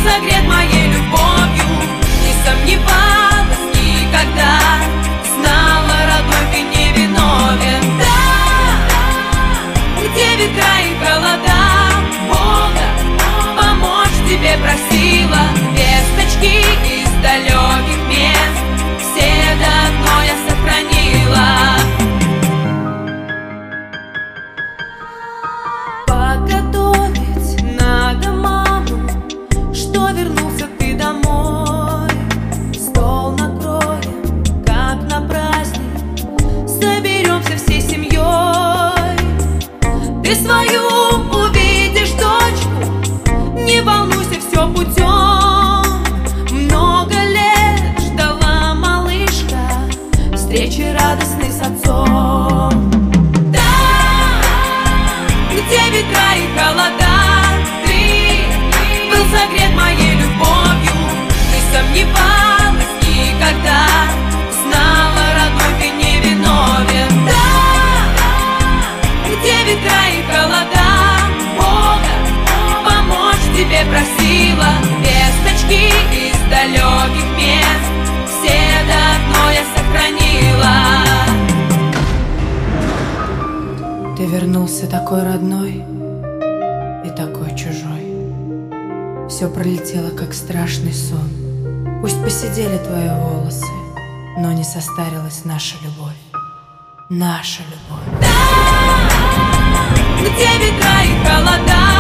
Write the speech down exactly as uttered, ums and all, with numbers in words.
согрет моей любовью. Не сомневалась никогда, знала, родной, ты не виновен. Да, где ветра и холода, Бога помочь тебе просила. Весточки из далеких мест все до одной я сохранила. Подготовить надо маму, что вернулся ты домой. Стол накроем, как на праздник, соберемся всей семьей. Ты свою увидишь дочку, не волнуйся, все путем. Много лет ждала малышка встречи радостной с отцом. Да, где ветра и холода, ты был согрет моей любовью. Не сомневалась никогда, знала, родной, ты не виновен. Да, где ветра и холода, Бога помочь тебе просила. Весточки из далеких мест все до одной я сохранила. Ты вернулся такой родной и такой чужой. Все пролетело, как страшный сон. Пусть посидели твои волосы, но не состарилась наша любовь. Наша любовь. Да, где ветра и холода,